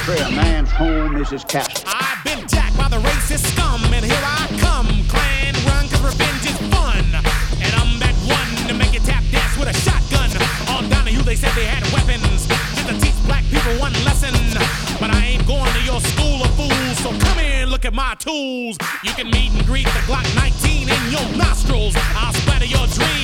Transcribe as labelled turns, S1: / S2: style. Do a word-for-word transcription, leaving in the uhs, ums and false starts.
S1: country, a man's home is his castle.
S2: I've been jacked by the racist scum, and here I come. Clan run, cause revenge is fun. And I'm that one to make you tap dance with a shotgun. On Donahue, they said they had weapons, just to teach black people one lesson. But I ain't going to your school of fools, so come here and look at my tools. You can meet and greet the Glock nineteen in your nostrils. I'll splatter your dreams.